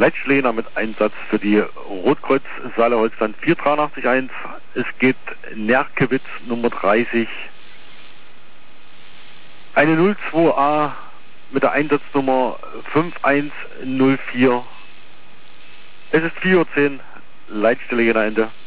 Leitstelle mit Einsatz für die Rotkreuz Saale-Holzland 4881. Es geht Nerkewitz Nummer 30. Eine 02A mit der Einsatznummer 5104. Es ist 4:10 Uhr, Leitstelle Jena Ende.